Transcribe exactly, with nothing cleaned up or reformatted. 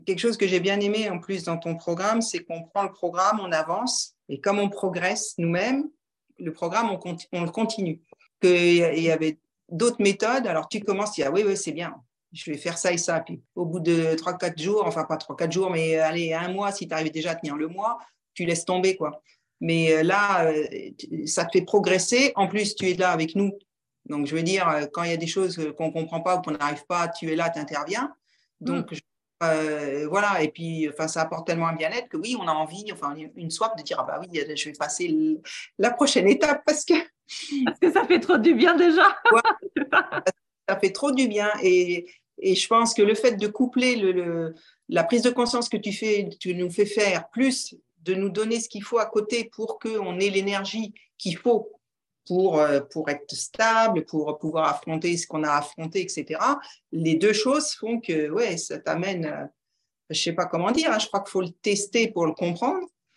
Quelque chose que j'ai bien aimé en plus dans ton programme, c'est qu'on prend le programme, on avance, et comme on progresse nous-mêmes, le programme, on, conti- on le continue. Il y avait d'autres méthodes, alors tu commences, tu dis, ah oui, oui, c'est bien, je vais faire ça et ça. Puis au bout de trois quatre jours, enfin pas trois quatre jours, mais allez, un mois, si tu arrives déjà à tenir le mois, tu laisses tomber, quoi. Mais là, ça te fait progresser. En plus, tu es là avec nous. Donc, je veux dire, quand il y a des choses qu'on ne comprend pas ou qu'on n'arrive pas, tu es là, tu interviens. Donc, Mm. je euh, voilà, et puis enfin, ça apporte tellement un bien-être que oui, on a envie, enfin une soif de dire ah bah oui, je vais passer le, la prochaine étape parce que Parce que ça fait trop du bien déjà. ouais, ça fait trop du bien et, et je pense que le fait de coupler le, le, la prise de conscience que tu, fais, tu nous fais faire, plus de nous donner ce qu'il faut à côté pour qu'on ait l'énergie qu'il faut pour, euh, pour être stable, pour pouvoir affronter ce qu'on a affronté, et cetera. Les deux choses font que ouais, ça t'amène, euh, je ne sais pas comment dire, hein, je crois qu'il faut le tester pour le comprendre,